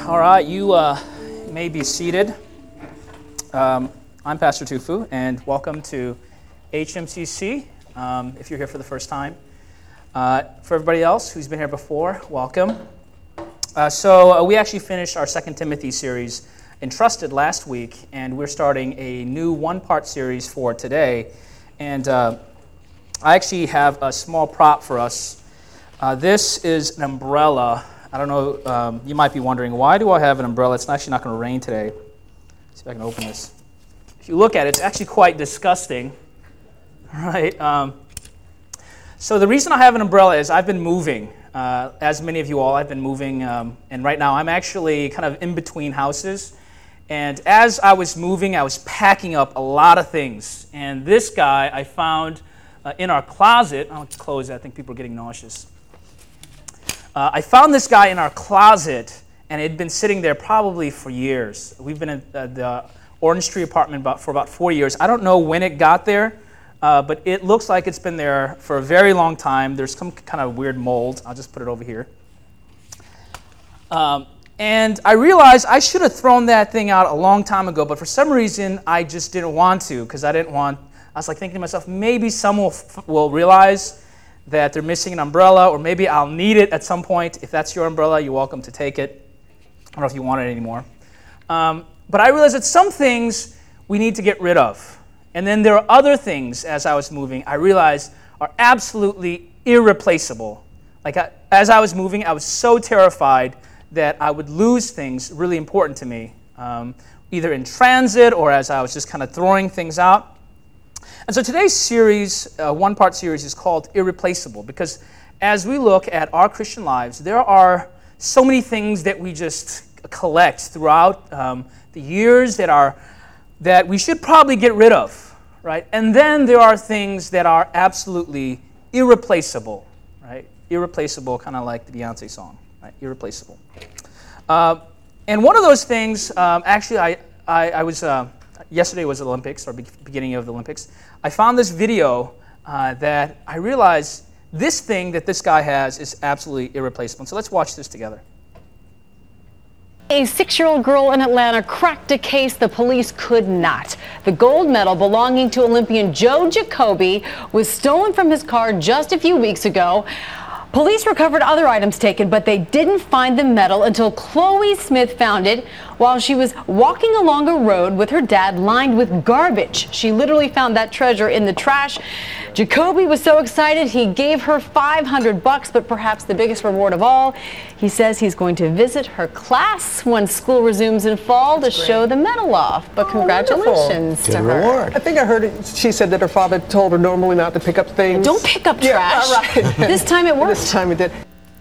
All right, you may be seated. I'm Pastor Tufu, and welcome to HMCC, if you're here for the first time. For everybody else who's been here before, welcome. So we actually finished our 2 Timothy series, Entrusted, last week, and we're starting a new one-part series for today. And I actually have a small prop for us. This is an umbrella. I don't know, you might be wondering, why do I have an umbrella? It's actually not going to rain today. Let's see if I can open this. If you look at it, it's actually quite disgusting, right? So the reason I have an umbrella is I've been moving. As many of you all, I've been moving, and right now I'm actually kind of in between houses. And as I was moving, I was packing up a lot of things. And this guy I found in our closet. I'll close it. I think people are getting nauseous. I found this guy in our closet, and it had been sitting there probably for years. We've been in the Orange Tree apartment for about 4 years. I don't know when it got there, but it looks like it's been there for a very long time. There's some kind of weird mold. I'll just put it over here. And I realized I should have thrown that thing out a long time ago, but for some reason I just didn't want to, because I was like thinking to myself, maybe someone will realize that they're missing an umbrella, or maybe I'll need it at some point. If that's your umbrella, you're welcome to take it. I don't know if you want it anymore. But I realized that some things we need to get rid of. And then there are other things, as I was moving, I realized are absolutely irreplaceable. Like as I was moving, I was so terrified that I would lose things really important to me, either in transit or as I was just kind of throwing things out. And so today's series, one-part series, is called Irreplaceable, because as we look at our Christian lives, there are so many things that we just collect throughout the years that we should probably get rid of, right? And then there are things that are absolutely irreplaceable, right? Irreplaceable, kind of like the Beyonce song, right? Irreplaceable. And one of those things, actually, I was... yesterday was the Olympics, or beginning of the Olympics. I found this video that I realized this thing that this guy has is absolutely irreplaceable. So let's watch this together. A 6-year-old girl in Atlanta cracked a case the police could not. The gold medal belonging to Olympian Joe Jacoby was stolen from his car just a few weeks ago. Police recovered other items taken, but they didn't find the medal until Chloe Smith found it while she was walking along a road with her dad lined with garbage. She literally found that treasure in the trash. Jacoby was so excited he gave her $500, but perhaps the biggest reward of all, he says he's going to visit her class when school resumes in fall to show the medal off. But congratulations to her. Reward. I think I heard she said that her father told her normally not to pick up things. Don't pick up trash. Yeah, right. This time it worked. This time it did.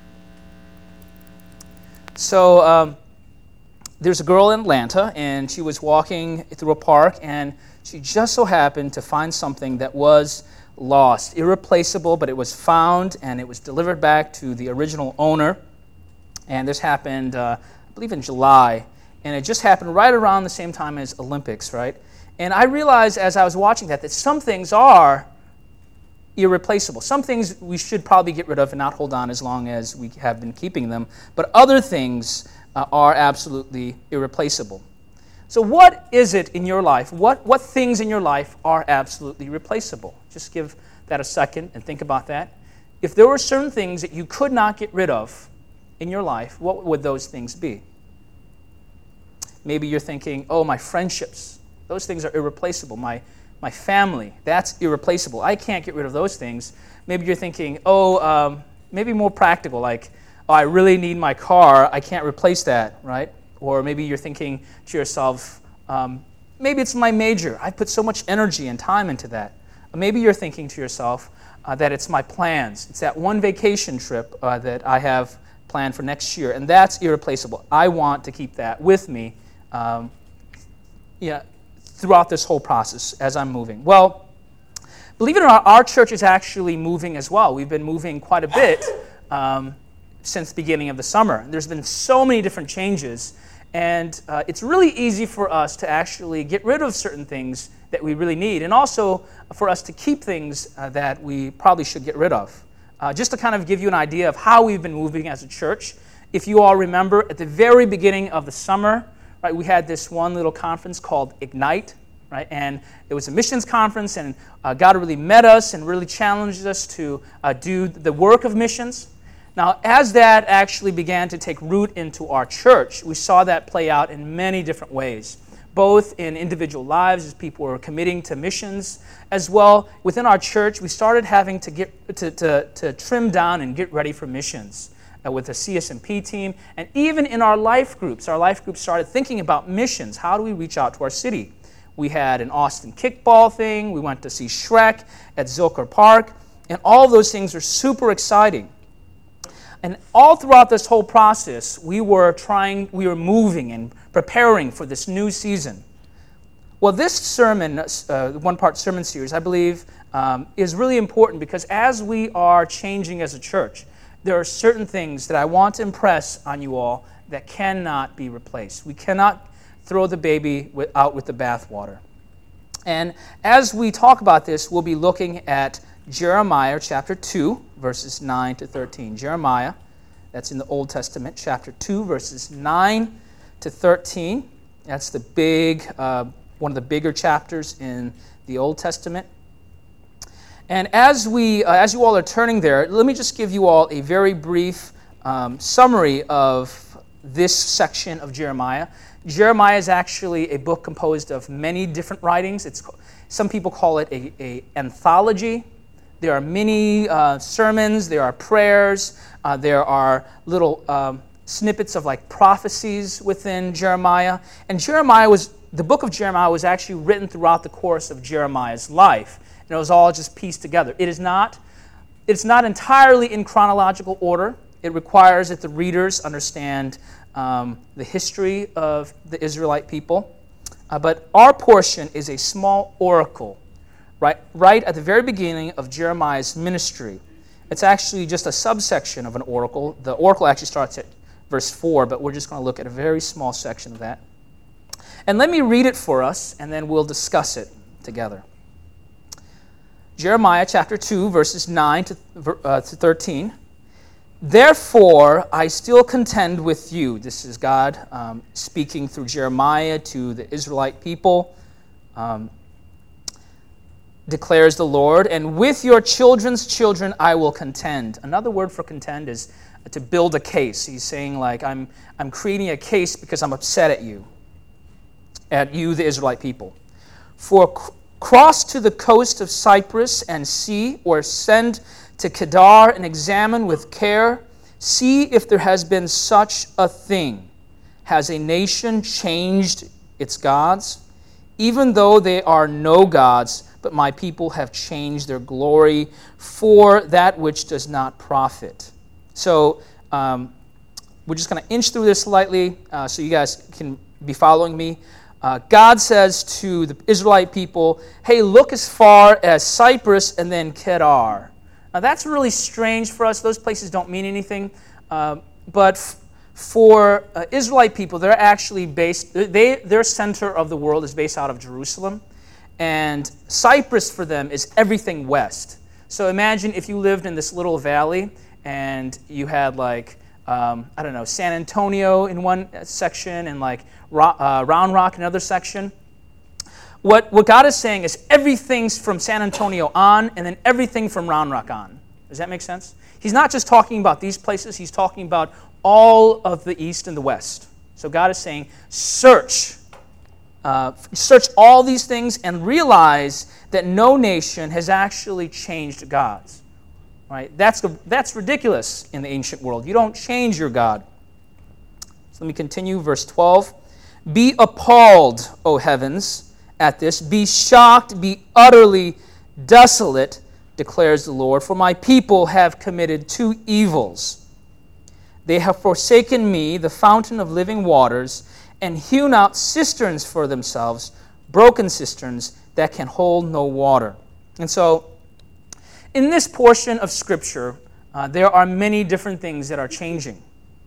So there's a girl in Atlanta, and she was walking through a park, and she just so happened to find something that was lost, irreplaceable, but it was found, and it was delivered back to the original owner. And this happened, I believe, in July, and it just happened right around the same time as Olympics, right? And I realized as I was watching that some things are irreplaceable. Some things we should probably get rid of and not hold on as long as we have been keeping them, but other things are absolutely irreplaceable. So what is it in your life? What things in your life are absolutely replaceable? Just give that a second and think about that. If there were certain things that you could not get rid of in your life, what would those things be? Maybe you're thinking, oh, my friendships, those things are irreplaceable. My family, that's irreplaceable. I can't get rid of those things. Maybe you're thinking, maybe more practical, like, oh, I really need my car. I can't replace that, right? Or maybe you're thinking to yourself, maybe it's my major. I put so much energy and time into that. Maybe you're thinking to yourself that it's my plans. It's that one vacation trip that I have planned for next year, and that's irreplaceable. I want to keep that with me throughout this whole process as I'm moving. Well, believe it or not, our church is actually moving as well. We've been moving quite a bit since the beginning of the summer. There's been so many different changes, and it's really easy for us to actually get rid of certain things that we really need, and also for us to keep things that we probably should get rid of. Just to kind of give you an idea of how we've been moving as a church, If you all remember, at the very beginning of the summer, right, we had this one little conference called Ignite, right? And it was a missions conference, and God really met us and really challenged us to do the work of missions. Now, as that actually began to take root into our church, we saw that play out in many different ways, both in individual lives as people were committing to missions, as well within our church. We started having to get to trim down and get ready for missions with the CSMP team, and even in our life groups. Our life groups started thinking about missions. How do we reach out to our city? We had an Austin kickball thing. We went to see Shrek at Zilker Park, and all of those things are super exciting. And all throughout this whole process, we were moving and preparing for this new season. Well, this sermon, one-part sermon series, I believe, is really important because as we are changing as a church, there are certain things that I want to impress on you all that cannot be replaced. We cannot throw the baby out with the bathwater. And as we talk about this, we'll be looking at Jeremiah chapter 2, verses 9 to 13. Jeremiah, that's in the Old Testament, chapter 2, verses 9 to 13. That's the big, one of the bigger chapters in the Old Testament. And as you all are turning there, let me just give you all a very brief summary of this section of Jeremiah. Jeremiah is actually a book composed of many different writings. Some people call it an anthology. There are many sermons, there are prayers, there are little snippets of like prophecies within Jeremiah. And the book of Jeremiah was actually written throughout the course of Jeremiah's life. And it was all just pieced together. It's not entirely in chronological order. It requires that the readers understand the history of the Israelite people. But our portion is a small oracle, right at the very beginning of Jeremiah's ministry. It's actually just a subsection of an oracle. The oracle actually starts at verse 4, but we're just going to look at a very small section of that. And let me read it for us, and then we'll discuss it together. Jeremiah chapter 2, verses 9 to 13. Therefore, I still contend with you. This is God speaking through Jeremiah to the Israelite people. Declares the Lord, and with your children's children I will contend. Another word for contend is to build a case. He's saying, like, I'm creating a case because I'm upset at you, the Israelite people. For cross to the coast of Cyprus and see, or send to Kedar and examine with care. See if there has been such a thing. Has a nation changed its gods? Even though they are no gods, but my people have changed their glory for that which does not profit. So we're just going to inch through this slightly so you guys can be following me. God says to the Israelite people, hey, look as far as Cyprus and then Kedar. Now that's really strange for us. Those places don't mean anything. But for Israelite people, they're actually based, their center of the world is based out of Jerusalem. And Cyprus for them is everything west. So imagine if you lived in this little valley and you had like, San Antonio in one section and like Round Rock in another section. What God is saying is everything's from San Antonio on and then everything from Round Rock on. Does that make sense? He's not just talking about these places. He's talking about all of the east and the west. So God is saying, search all these things and realize that no nation has actually changed gods. Right? That's ridiculous in the ancient world. You don't change your God. So let me continue, verse 12. Be appalled, O heavens, at this. Be shocked, be utterly desolate, declares the Lord, for my people have committed two evils. They have forsaken me, the fountain of living waters, and hewn out cisterns for themselves, broken cisterns that can hold no water. And so, in this portion of Scripture, there are many different things that are changing.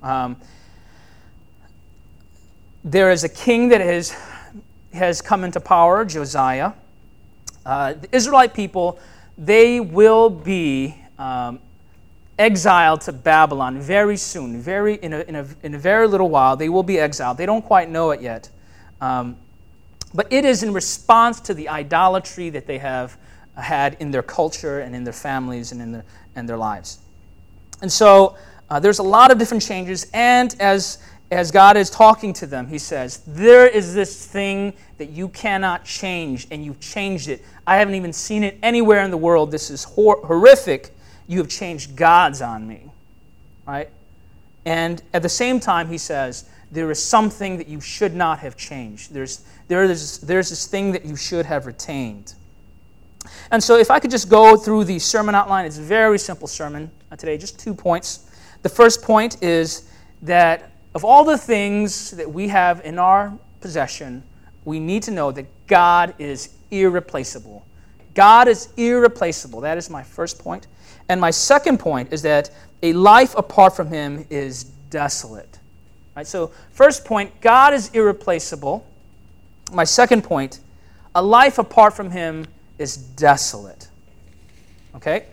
There is a king that has come into power, Josiah. The Israelite people, they will be exiled to Babylon very soon, in a very little while. They will be exiled. They don't quite know it yet. But it is in response to the idolatry that they have had in their culture and in their families and in their lives. And so there's a lot of different changes, and as God is talking to them, he says, there is this thing that you cannot change, and you've changed it. I haven't even seen it anywhere in the world. This is horrific. You have changed gods on me. Right? And at the same time, he says, there is something that you should not have changed. There's this thing that you should have retained. And so if I could just go through the sermon outline, it's a very simple sermon today, just 2 points. The first point is that of all the things that we have in our possession, we need to know that God is irreplaceable. God is irreplaceable. That is my first point. And my second point is that a life apart from him is desolate. Right? So first point, God is irreplaceable. My second point, a life apart from him is desolate. Okay?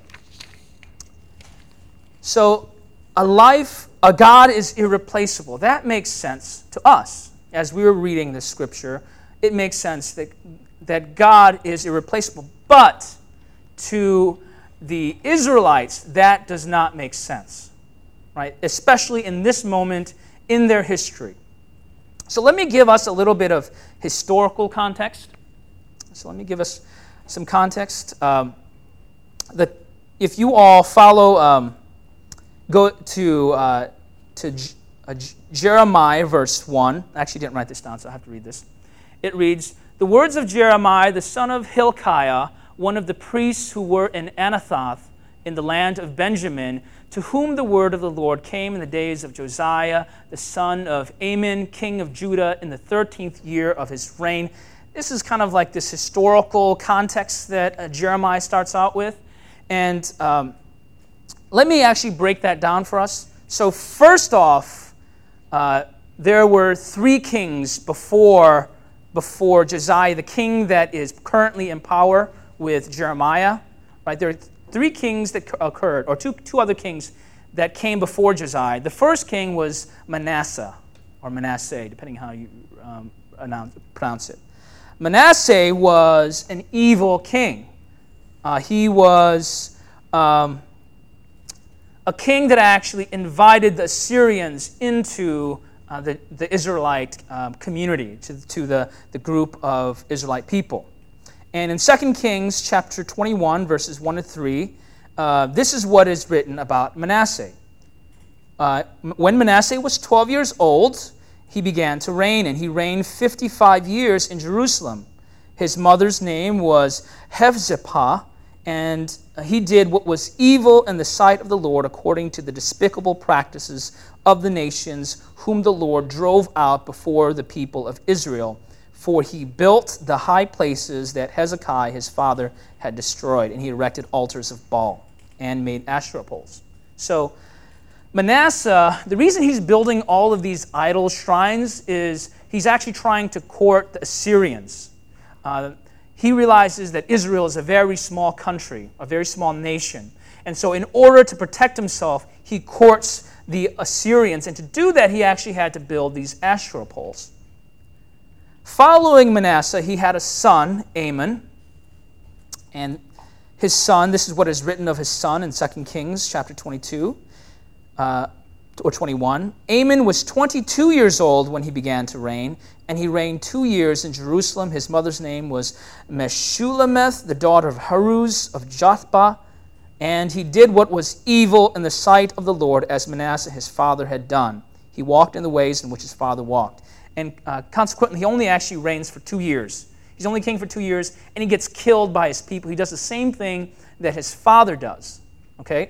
So a God is irreplaceable. That makes sense to us. As we were reading this scripture, it makes sense that God is irreplaceable. But to the Israelites, that does not make sense. Right? Especially in this moment in their history. So let me give us a little bit of historical context. So let me give us some context. If you all follow, go to Jeremiah verse 1. I actually didn't write this down, so I have to read this. It reads, "The words of Jeremiah, the son of Hilkiah, one of the priests who were in Anathoth in the land of Benjamin, to whom the word of the Lord came in the days of Josiah, the son of Amon, king of Judah, in the 13th year of his reign." This is kind of like this historical context that Jeremiah starts out with. And let me actually break that down for us. So first off, there were 3 kings before Josiah, the king that is currently in power with Jeremiah. Right? There are 3 kings that occurred, or two other kings that came before Josiah. The first king was Manasseh, or Manasseh, depending how you pronounce it. Manasseh was an evil king. He was a king that actually invited the Assyrians into the Israelite community, to the group of Israelite people. And in 2 Kings chapter 21, verses 1 to 3, this is what is written about Manasseh. When Manasseh was 12 years old, he began to reign, and he reigned 55 years in Jerusalem. His mother's name was Hephzibah, and he did what was evil in the sight of the Lord according to the despicable practices of the nations whom the Lord drove out before the people of Israel. For he built the high places that Hezekiah his father had destroyed, and he erected altars of Baal and made Asherah poles. So Manasseh, the reason he's building all of these idol shrines is he's actually trying to court the Assyrians. He realizes that Israel is a very small country, a very small nation. And so in order to protect himself, he courts the Assyrians. And to do that, he actually had to build these Asherah poles. Following Manasseh, he had a son, Amon. And his son, this is what is written of his son in 2 Kings chapter 22 or 21. Amon was 22 years old when he began to reign, and he reigned 2 years in Jerusalem. His mother's name was Meshullemeth, the daughter of Haruz of Jothbah. And he did what was evil in the sight of the Lord, as Manasseh his father had done. He walked in the ways in which his father walked. And consequently, he only actually reigns for 2 years. He's only king for 2 years, and he gets killed by his people. He does the same thing that his father does. Okay?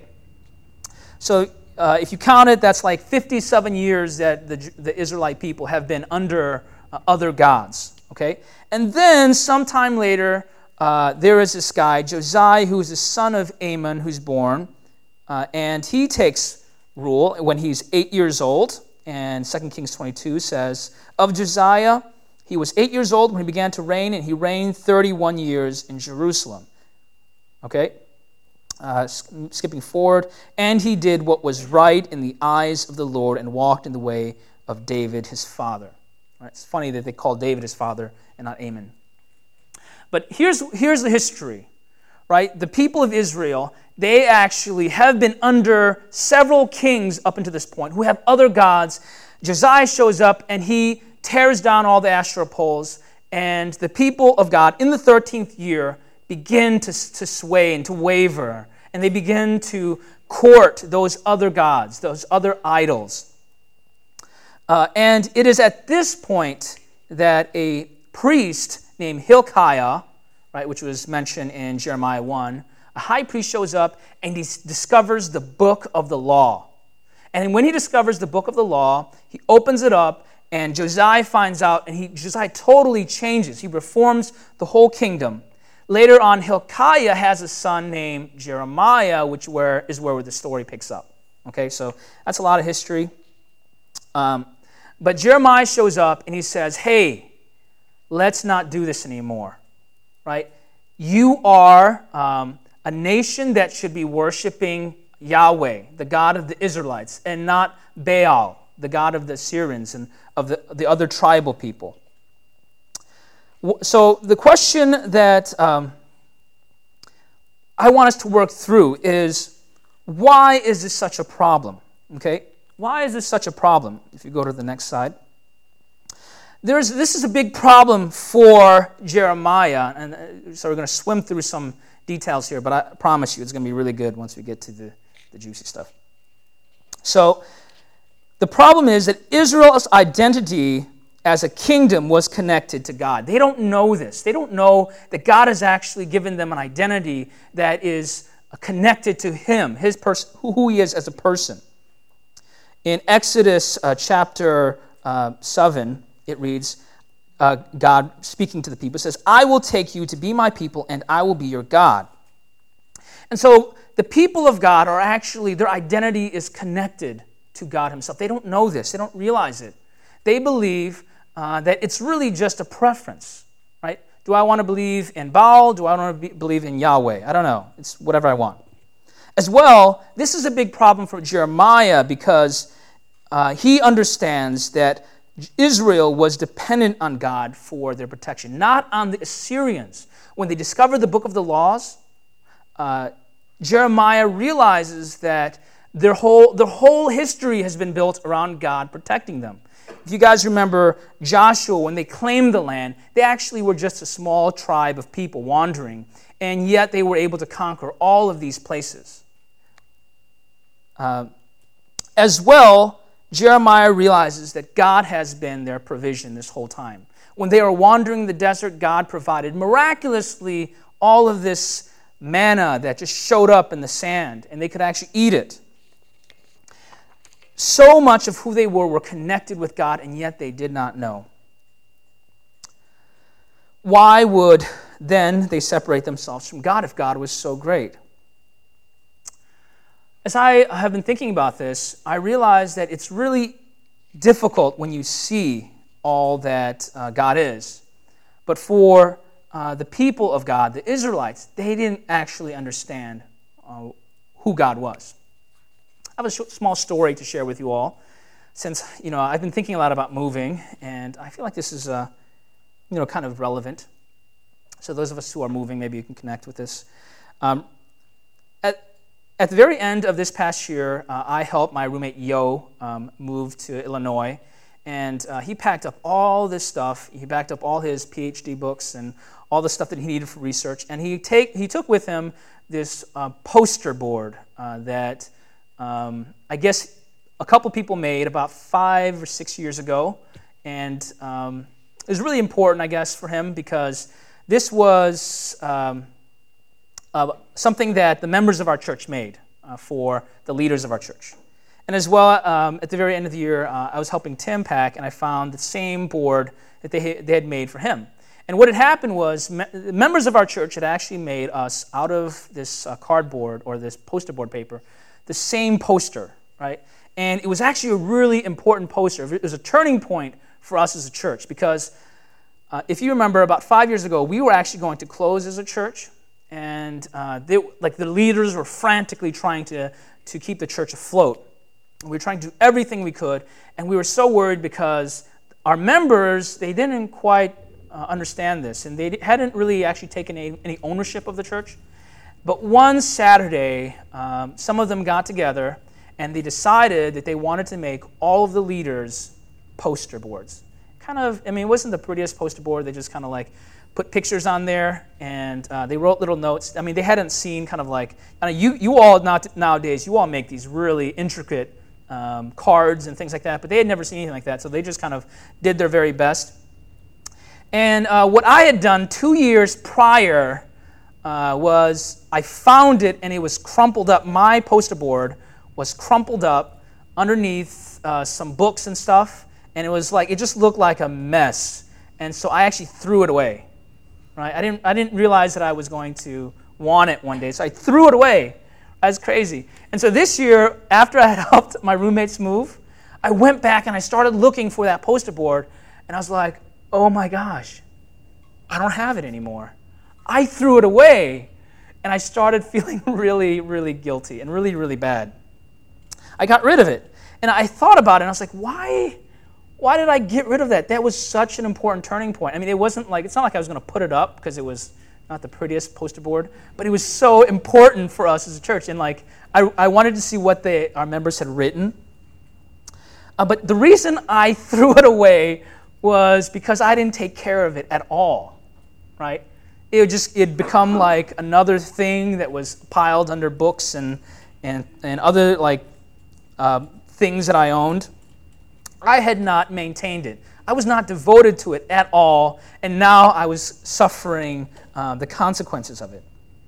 So if you count it, that's like 57 years that the Israelite people have been under other gods. Okay? And then sometime later, there is this guy, Josiah, who is the son of Amon, who's born. And he takes rule when he's 8 years old. And 2 Kings 22 says, of Josiah, he was 8 years old when he began to reign, and he reigned 31 years in Jerusalem. Okay? skipping forward, and he did what was right in the eyes of the Lord and walked in the way of David his father. Right? It's funny that they called David his father and not Amon. But here's the history, right? The people of Israel, they actually have been under several kings up until this point who have other gods. Josiah shows up and he tears down all the Asherah poles, and the people of God in the 13th year begin to sway and to waver, and they begin to court those other gods, those other idols. And it is at this point that a priest named Hilkiah, right, which was mentioned in Jeremiah 1, a high priest shows up and he discovers the book of the law. And when he discovers the book of the law, he opens it up, and Josiah finds out, and Josiah totally changes. He reforms the whole kingdom. Later on, Hilkiah has a son named Jeremiah, which is where the story picks up. Okay, so that's a lot of history. But Jeremiah shows up and he says, hey, let's not do this anymore. Right? You are a nation that should be worshiping Yahweh, the God of the Israelites, and not Baal, the God of the Assyrians and of the other tribal people. So the question that I want us to work through is, why is this such a problem? Okay, why is this such a problem? If you go to the next slide. This is a big problem for Jeremiah, and so we're going to swim through some details here, but I promise you it's going to be really good once we get to the juicy stuff. So the problem is that Israel's identity as a kingdom was connected to God. They don't know this. They don't know that God has actually given them an identity that is connected to Him, His person, who He is as a person. In Exodus chapter 7, it reads, God speaking to the people, says, I will take you to be my people, and I will be your God. And so the people of God are actually, their identity is connected to God Himself. They don't know this. They don't realize it. They believe that it's really just a preference, right? Do I want to believe in Baal? Do I want to believe in Yahweh? I don't know. It's whatever I want. As well, this is a big problem for Jeremiah because he understands that Israel was dependent on God for their protection, not on the Assyrians. When they discovered the book of the laws, Jeremiah realizes that their whole history has been built around God protecting them. If you guys remember Joshua, when they claimed the land, they actually were just a small tribe of people wandering, and yet they were able to conquer all of these places. As well, Jeremiah realizes that God has been their provision this whole time. When they were wandering the desert, God provided miraculously all of this manna that just showed up in the sand, and they could actually eat it. So much of who they were connected with God, and yet they did not know. Why would then they separate themselves from God if God was so great? As I have been thinking about this, I realize that it's really difficult when you see all that God is. But for the people of God, the Israelites, they didn't actually understand who God was. I have a small story to share with you all. Since, I've been thinking a lot about moving, and I feel like this is, kind of relevant. So those of us who are moving, maybe you can connect with this. At the very end of this past year, I helped my roommate Yo move to Illinois, and he packed up all this stuff. He packed up all his PhD books and all the stuff that he needed for research, and he took with him this poster board that I guess a couple people made about 5 or 6 years ago, and it was really important, I guess, for him because this was something that the members of our church made for the leaders of our church. And as well, at the very end of the year, I was helping Tim pack, and I found the same board that they had made for him. And what had happened was members of our church had actually made us, out of this cardboard or this poster board paper, the same poster, right? And it was actually a really important poster. It was a turning point for us as a church because if you remember, about 5 years ago, we were actually going to close as a church, and the leaders were frantically trying to keep the church afloat. We were trying to do everything we could, and we were so worried because our members, they didn't quite understand this, and they hadn't really actually taken any ownership of the church. But one Saturday, some of them got together, and they decided that they wanted to make all of the leaders poster boards. It wasn't the prettiest poster board. They just kind of put pictures on there, and they wrote little notes. They hadn't seen you all nowadays, you all make these really intricate cards and things like that, but they had never seen anything like that, so they just kind of did their very best. And what I had done 2 years prior was I found it, and it was crumpled up. My poster board was crumpled up underneath some books and stuff, and it just looked like a mess. And so I actually threw it away. Right? I didn't realize that I was going to want it one day, so I threw it away. That's crazy. And so this year, after I had helped my roommates move, I went back and I started looking for that poster board, and I was like, oh my gosh, I don't have it anymore. I threw it away, and I started feeling really, really guilty and really, really bad. I got rid of it, and I thought about it, and I was like, why did I get rid of that? That was such an important turning point. It's not like I was going to put it up because it was not the prettiest poster board, but it was so important for us as a church, and I wanted to see what our members had written. But the reason I threw it away was because I didn't take care of it at all, right? It'd become like another thing that was piled under books and other things that I owned. I had not maintained it. I was not devoted to it at all, and now I was suffering the consequences of it.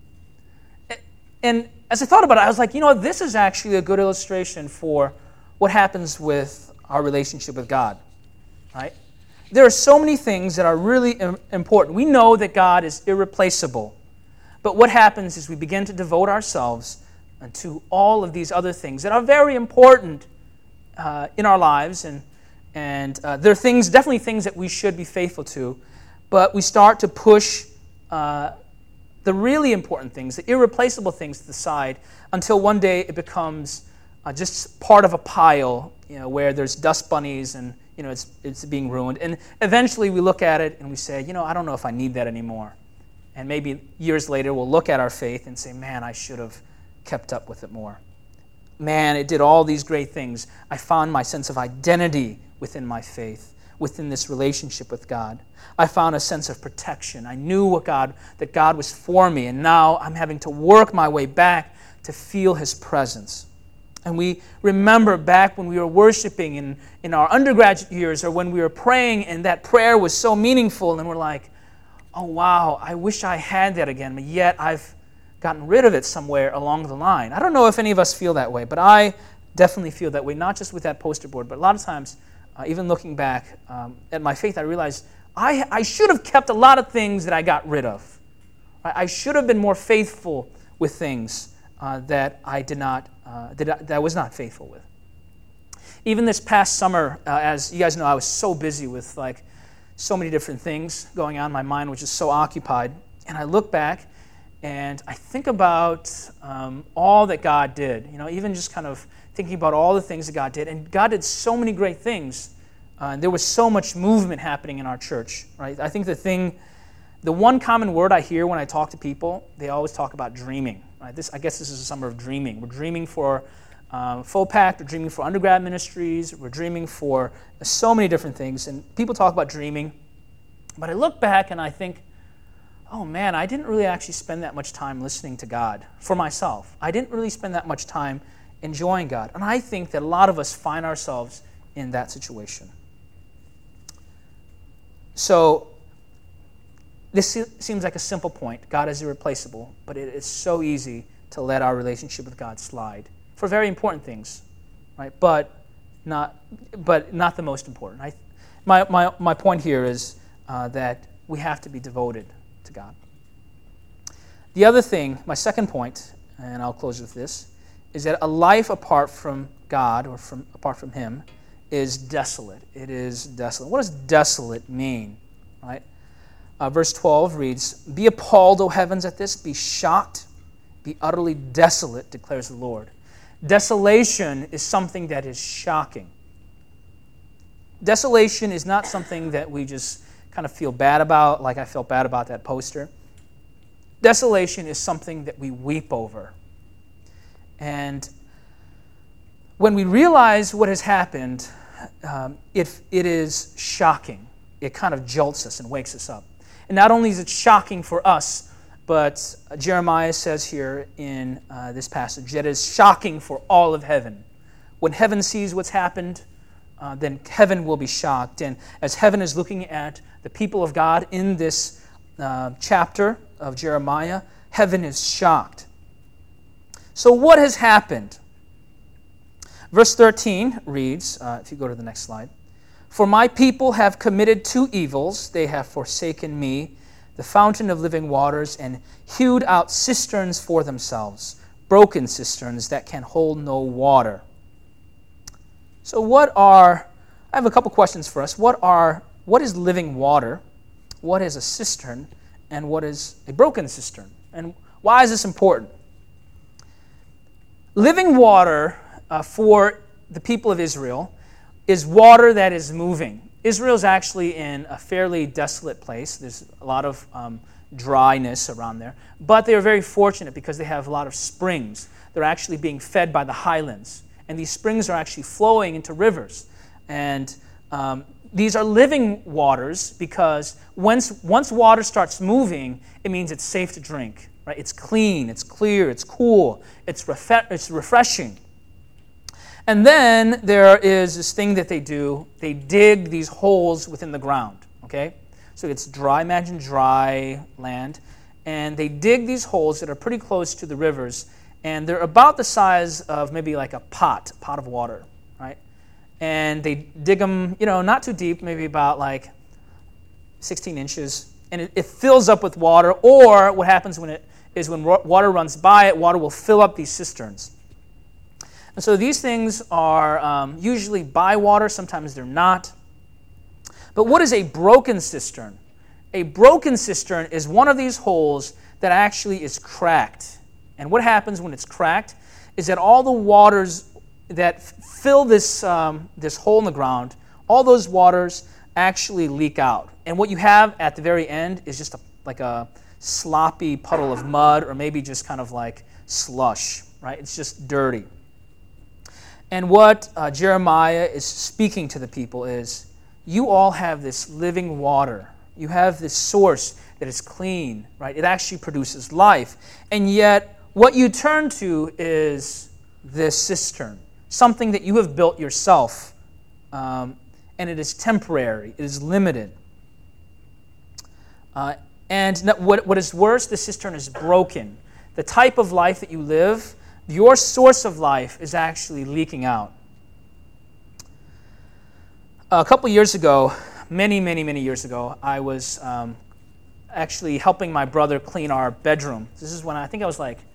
And as I thought about it, I was like, this is actually a good illustration for what happens with our relationship with God, right? There are so many things that are really important. We know that God is irreplaceable, but what happens is we begin to devote ourselves to all of these other things that are very important in our lives, and they're definitely things that we should be faithful to, but we start to push the really important things, the irreplaceable things to the side, until one day it becomes just part of a pile, where there's dust bunnies and it's being ruined. And eventually we look at it and we say, I don't know if I need that anymore. And maybe years later we'll look at our faith and say, man, I should have kept up with it more. Man, it did all these great things. I found my sense of identity within my faith, within this relationship with God. I found a sense of protection. I knew that God was for me, and now I'm having to work my way back to feel His presence. And we remember back when we were worshiping in our undergraduate years, or when we were praying, and that prayer was so meaningful, and we're like, oh wow, I wish I had that again, but yet I've gotten rid of it somewhere along the line. I don't know if any of us feel that way, but I definitely feel that way, not just with that poster board, but a lot of times, even looking back at my faith, I realized I should have kept a lot of things that I got rid of. I should have been more faithful with things that I was not faithful with. Even this past summer, as you guys know, I was so busy with so many different things going on. My mind was just so occupied. And I look back and I think about all that God did. Even just kind of thinking about all the things that God did. And God did so many great things. There was so much movement happening in our church. Right? I think the one common word I hear when I talk to people, they always talk about dreaming. Right? I guess this is a summer of dreaming. We're dreaming for FOPAC, we're dreaming for undergrad ministries, we're dreaming for so many different things. And people talk about dreaming. But I look back and I think, oh man, I didn't really actually spend that much time listening to God for myself. I didn't really spend that much time enjoying God. And I think that a lot of us find ourselves in that situation. So this seems like a simple point. God is irreplaceable, but it is so easy to let our relationship with God slide for very important things, right? But not the most important. My point here is that we have to be devoted to God. The other thing, my second point, and I'll close with this, is that a life apart from God or apart from Him is desolate. It is desolate. What does desolate mean, right? verse 12 reads, "Be appalled, O heavens, at this. Be shocked. Be utterly desolate, declares the Lord." Desolation is something that is shocking. Desolation is not something that we just kind of feel bad about, like I felt bad about that poster. Desolation is something that we weep over. And when we realize what has happened, it is shocking. It kind of jolts us and wakes us up. And not only is it shocking for us, but Jeremiah says here in this passage that it is shocking for all of heaven. When heaven sees what's happened, then heaven will be shocked. And as heaven is looking at the people of God in this chapter of Jeremiah, heaven is shocked. So what has happened? Verse 13 reads, if you go to the next slide, "For my people have committed two evils. They have forsaken me, the fountain of living waters, and hewed out cisterns for themselves, broken cisterns that can hold no water." So I have a couple questions for us. What is living water? What is a cistern? And what is a broken cistern? And why is this important? Living water for the people of Israel is water that is moving. Israel is actually in a fairly desolate place. There's a lot of dryness around there. But they are very fortunate because they have a lot of springs. They're actually being fed by the highlands. And these springs are actually flowing into rivers. And these are living waters because once water starts moving, it means it's safe to drink. Right? It's clean, it's clear, it's cool, it's refreshing. And then there is this thing that they do. They dig these holes within the ground. Okay? So it's dry, imagine dry land. And they dig these holes that are pretty close to the rivers. And they're about the size of maybe like a pot of water. Right? And they dig them, not too deep, maybe about like 16 inches. And it fills up with water. Or what happens when water runs by it, water will fill up these cisterns. And so these things are usually by water. Sometimes they're not. But what is a broken cistern? A broken cistern is one of these holes that actually is cracked. And what happens when it's cracked is that all the waters that fill this hole in the ground, all those waters actually leak out. And what you have at the very end is just like a sloppy puddle of mud, or maybe just kind of like slush, right? It's just dirty. And what Jeremiah is speaking to the people is, you all have this living water. You have this source that is clean, right? It actually produces life. And yet, what you turn to is this cistern, something that you have built yourself, and it is temporary. It is limited. And what is worse, the cistern is broken. The type of life that you live, your source of life is actually leaking out. A couple years ago, many years ago, I was actually helping my brother clean our bedroom. This is when I think I was like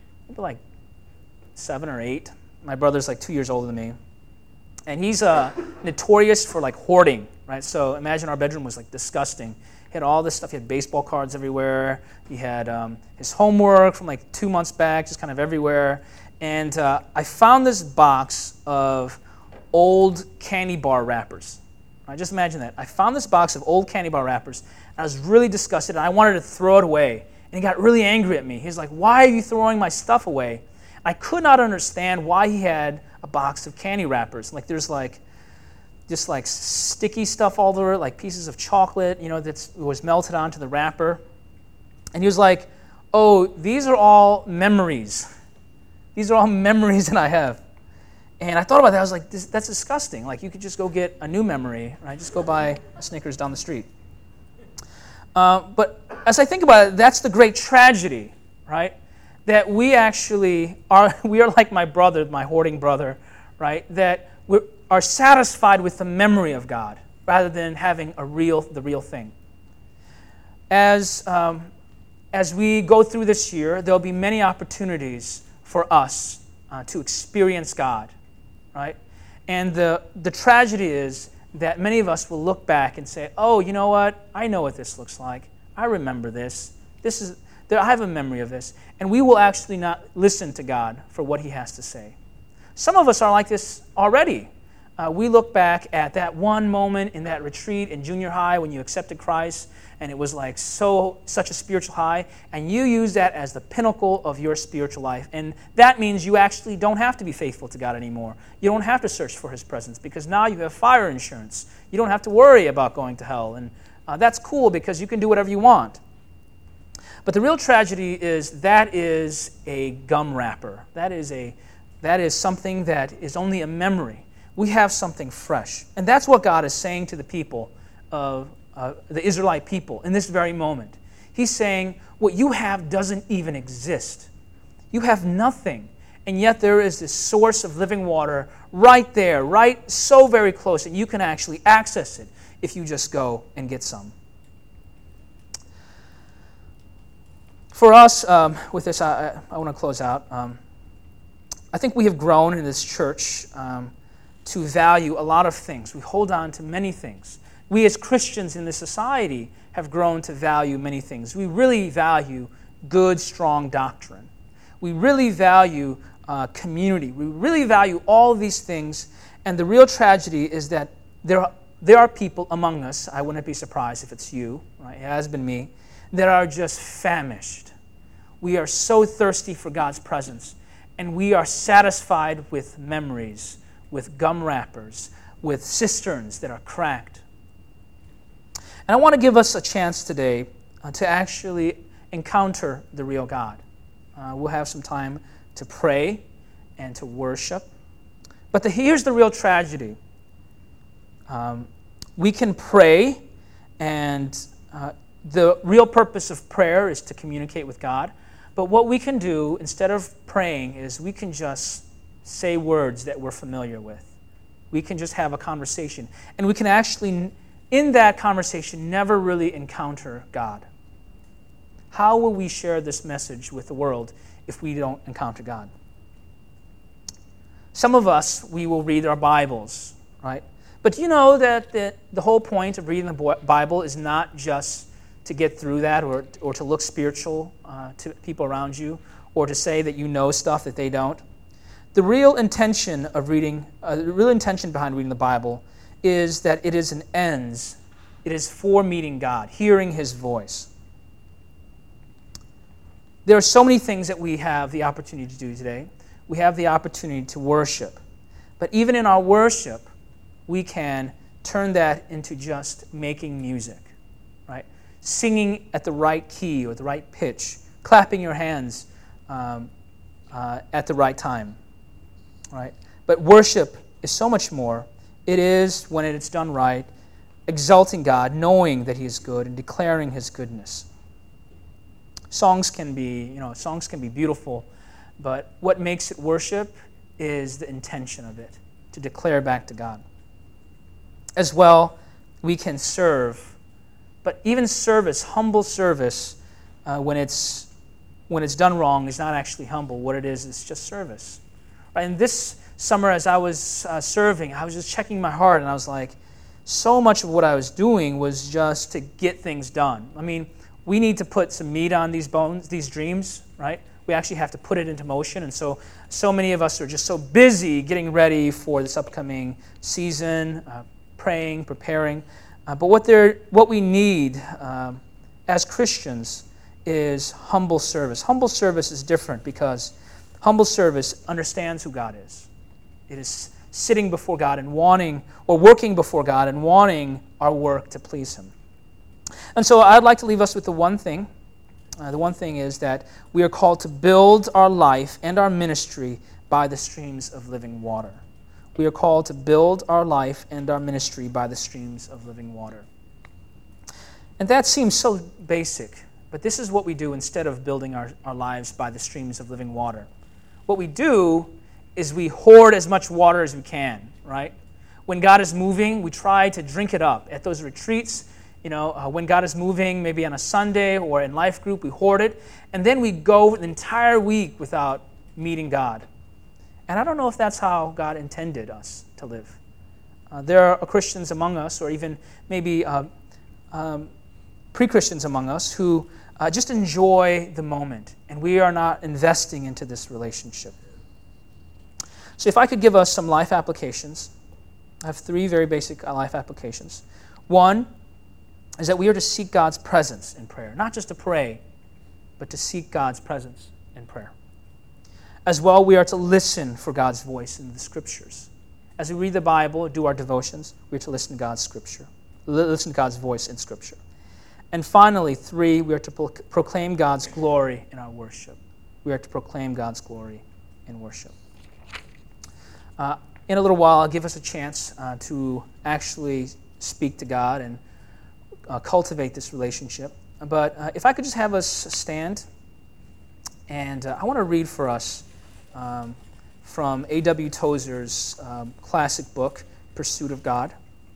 7 or 8. My brother's like 2 years older than me. And he's notorious for like hoarding, right? So imagine our bedroom was like disgusting. He had all this stuff. He had baseball cards everywhere. He had his homework from like 2 months back, just kind of everywhere. And I found this box of old candy bar wrappers. Right, just imagine that. I found this box of old candy bar wrappers, and I was really disgusted, and I wanted to throw it away. And he got really angry at me. He's like, "Why are you throwing my stuff away?" I could not understand why he had a box of candy wrappers. Like there's like just like sticky stuff all over it, like pieces of chocolate, that was melted onto the wrapper. And he was like, "Oh, these are all memories. These are all memories that I have." And I thought about that. I was like, that's disgusting. Like, you could just go get a new memory, right? Just go buy a Snickers down the street. But as I think about it, that's the great tragedy, right? That we actually are like my brother, my hoarding brother, right? That we are satisfied with the memory of God rather than having the real thing. As we go through this year, there'll be many opportunities for us to experience God. Right? And the tragedy is that many of us will look back and say, "Oh, you know what? I know what this looks like. I remember this. I have a memory of this. And we will actually not listen to God for what he has to say. Some of us are like this already. We look back at that one moment in that retreat in junior high when you accepted Christ, and it was like such a spiritual high, and you use that as the pinnacle of your spiritual life. And that means you actually don't have to be faithful to God anymore. You don't have to search for his presence because now you have fire insurance. You don't have to worry about going to hell. And that's cool because you can do whatever you want. But the real tragedy is that is a gum wrapper. That is something that is only a memory. We have something fresh. And that's what God is saying to the people of the Israelite people in this very moment. He's saying, what you have doesn't even exist. You have nothing. And yet there is this source of living water right there, right so very close, and you can actually access it if you just go and get some. For us, with this, I want to close out. I think we have grown in this church to value a lot of things. We hold on to many things. We as Christians in this society have grown to value many things. We really value good, strong doctrine. We really value community. We really value all of these things. And the real tragedy is that there are people among us, I wouldn't be surprised if it's you, right? It has been me, that are just famished. We are so thirsty for God's presence. And we are satisfied with memories, with gum wrappers, with cisterns that are cracked. And I want to give us a chance today to actually encounter the real God. We'll have some time to pray and to worship. But here's the real tragedy. We can pray, and the real purpose of prayer is to communicate with God. But what we can do instead of praying is we can just say words that we're familiar with. We can just have a conversation. And we can actually, in that conversation, never really encounter God. How will we share this message with the world if we don't encounter God? Some of us, we will read our Bibles, right? But do you know that the whole point of reading the Bible is not just to get through that or to look spiritual to people around you or to say that you know stuff that they don't? The real intention of reading, the real intention behind reading the Bible is that it is an ends. It is for meeting God, hearing his voice. There are so many things that we have the opportunity to do today. We have the opportunity to worship. But even in our worship, we can turn that into just making music, right? Singing at the right key or the right pitch, clapping your hands at the right time, right? But worship is so much more. It is, when it's done right, exalting God, knowing that he is good and declaring his goodness. Songs can be beautiful, but what makes it worship is the intention of it, to declare back to God. As well, we can serve, but even service, humble service, when it's done wrong, is not actually humble. What it is just service. Right? And this summer, as I was serving, I was just checking my heart, and I was like, so much of what I was doing was just to get things done. I mean, we need to put some meat on these bones, these dreams, right? We actually have to put it into motion. And so many of us are just so busy getting ready for this upcoming season, praying, preparing. But what we need as Christians is humble service. Humble service is different because humble service understands who God is. It is sitting before God and wanting, or working before God and wanting our work to please him. And so I'd like to leave us with the one thing. The one thing is that we are called to build our life and our ministry by the streams of living water. We are called to build our life and our ministry by the streams of living water. And that seems so basic, but this is what we do instead of building our lives by the streams of living water. What we do is we hoard as much water as we can, right? When God is moving, we try to drink it up. At those retreats, when God is moving, maybe on a Sunday or in life group, we hoard it. And then we go the entire week without meeting God. And I don't know if that's how God intended us to live. There are Christians among us, or even maybe pre-Christians among us who just enjoy the moment, and we are not investing into this relationship. So if I could give us some life applications, I have 3 very basic life applications. One is that we are to seek God's presence in prayer, not just to pray, but to seek God's presence in prayer. As well, we are to listen for God's voice in the Scriptures. As we read the Bible, do our devotions, we are to listen to God's Scripture, listen to God's voice in Scripture. And finally, 3, we are to proclaim God's glory in our worship. We are to proclaim God's glory in worship. In a little while, I'll give us a chance to actually speak to God and cultivate this relationship. But if I could just have us stand, and I want to read for us from A.W. Tozer's classic book, Pursuit of God.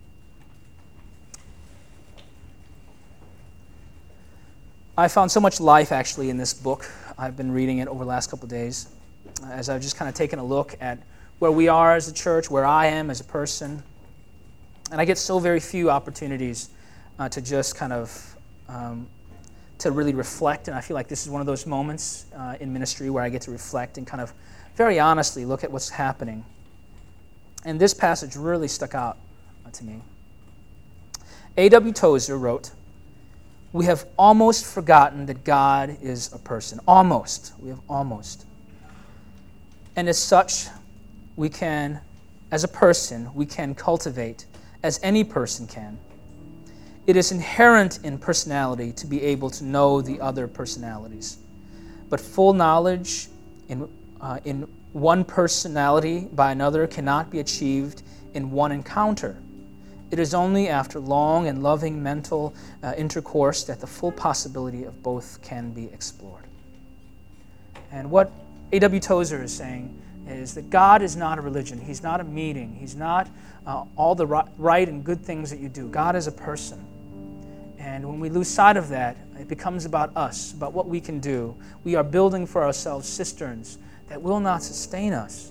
I found so much life, actually, in this book. I've been reading it over the last couple of days as I've just kind of taken a look at where we are as a church, where I am as a person. And I get so very few opportunities to just kind of to really reflect, and I feel like this is one of those moments in ministry where I get to reflect and kind of very honestly look at what's happening. And this passage really stuck out to me. A.W. Tozer wrote, "We have almost forgotten that God is a person." Almost. We have almost. And as such, we can, as a person, we can cultivate, as any person can. It is inherent in personality to be able to know the other personalities. But full knowledge in one personality by another cannot be achieved in one encounter. It is only after long and loving mental intercourse that the full possibility of both can be explored. And what A.W. Tozer is saying is that God is not a religion. He's not a meeting. He's not all the right and good things that you do. God is a person. And when we lose sight of that, it becomes about us, about what we can do. We are building for ourselves cisterns that will not sustain us.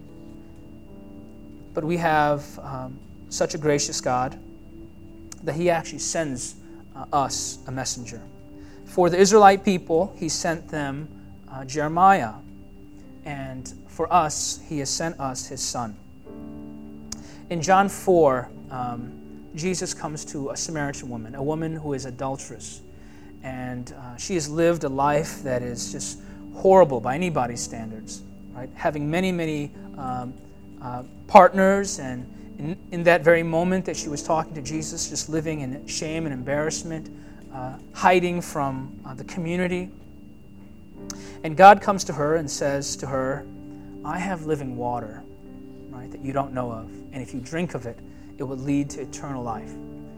But we have such a gracious God that He actually sends us a messenger. For the Israelite people, He sent them Jeremiah. And for us, He has sent us His Son. In John 4, Jesus comes to a Samaritan woman, a woman who is adulterous. And she has lived a life that is just horrible by anybody's standards, right? Having many partners, and in that very moment that she was talking to Jesus, just living in shame and embarrassment, hiding from the community. And God comes to her and says to her, "I have living water, right, that you don't know of. And if you drink of it, it will lead to eternal life."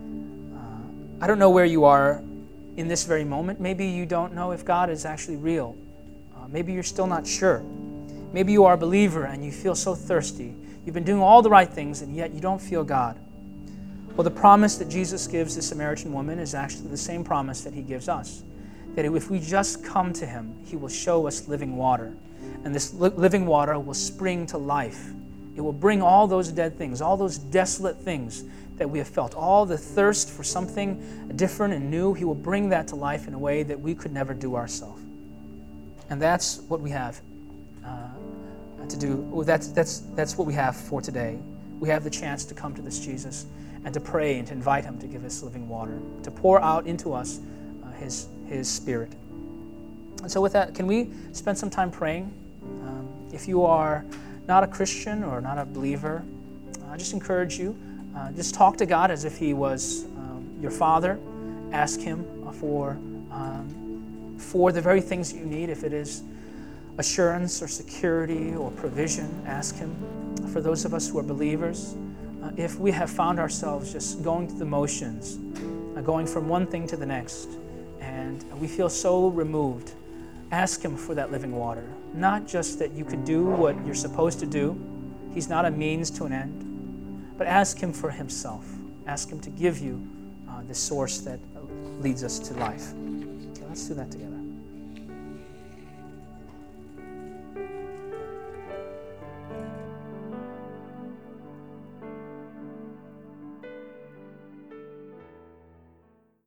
I don't know where you are in this very moment. Maybe you don't know if God is actually real. Maybe you're still not sure. Maybe you are a believer and you feel so thirsty. You've been doing all the right things and yet you don't feel God. Well, the promise that Jesus gives the Samaritan woman is actually the same promise that He gives us. That if we just come to Him, He will show us living water. And this living water will spring to life. It will bring all those dead things, all those desolate things that we have felt, all the thirst for something different and new. He will bring that to life in a way that we could never do ourselves. And that's what we have to do. That's what we have for today. We have the chance to come to this Jesus and to pray and to invite Him to give us living water, to pour out into us His Spirit. And so with that, can we spend some time praying? If you are not a Christian or not a believer, I just encourage you, just talk to God as if He was your Father. Ask Him for the very things that you need. If it is assurance or security or provision, ask Him. For those of us who are believers, if we have found ourselves just going through the motions, going from one thing to the next, and we feel so removed, ask Him for that living water. Not just that you could do what you're supposed to do. He's not a means to an end. But ask Him for Himself. Ask Him to give you the source that leads us to life. Okay, let's do that together.